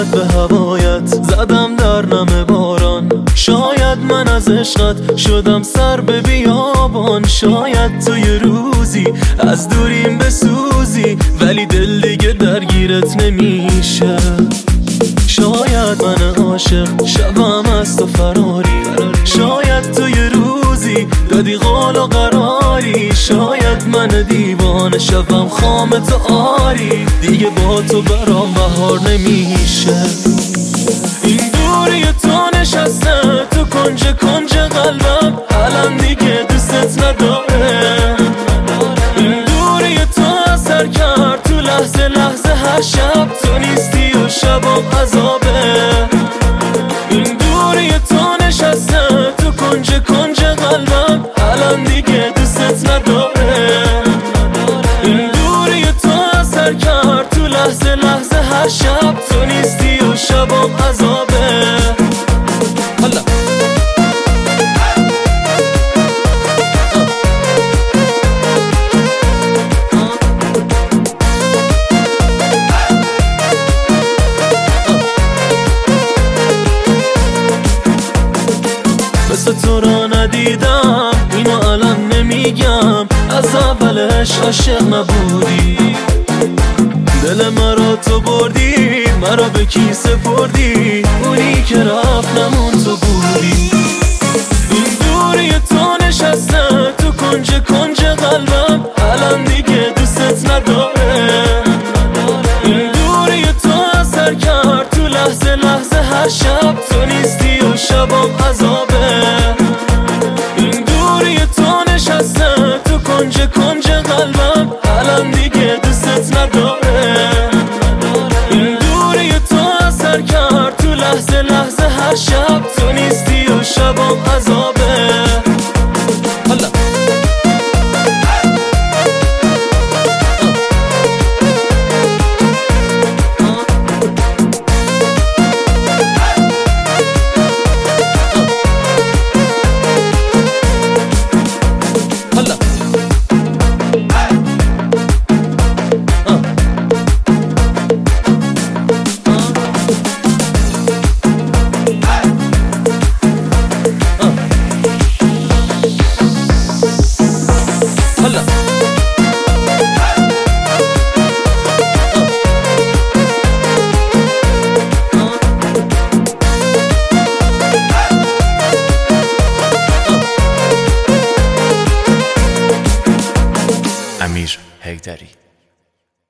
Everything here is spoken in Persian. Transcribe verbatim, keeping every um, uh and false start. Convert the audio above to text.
شاید به هوایت زدم در نم باران، شاید من از عشقت شدم سر به بیابان. شاید تو یه روزی از دوریم بسوزی ولی دل دیگه درگیرت نمیشه. شاید من عاشق شبم از تو فراری، شاید تو یه روزی دادی قول و قراری. شاید من دیوانه شبم خام تو آری، دیگه با تو برام بهار نمیشه. این دوری تو نشسته تو کنج کنج قلبم، الان دیگه دوستت نداره. این دوری تو اثر کرد تو لحظه لحظه، هر شب تو نیستی و شبم عذابه. این دوری تو نشسته تو کنج کنج قلبم، الان دیگه دوستت نداره. این دوری تو اثر کرد تو لحظه لحظه، هر شب تو نیستی و شبم عذابه. حالا مثل تو را ندیدم، اینو الان نمیگم، از اولش عاشق نبودی. دل مرا تو بردی، مرا به کی سپردی، اونی که رفت نمون تو بودی. این دوری تو نشسته تو کنج کنج قلبم، الان دیگه دوستت نداره. این دوری تو اثر کرد تو لحظه لحظه، هر شب تو نیستی و شبم عذابه. این دوری تو نشسته تو کنج کنج قلبم، الان دیگه دوستت نداره. این دوری تو اثر کرد تو لحظه لحظه، هر شب تو نیستی و شبم عذابه. حالا امیر حیدری.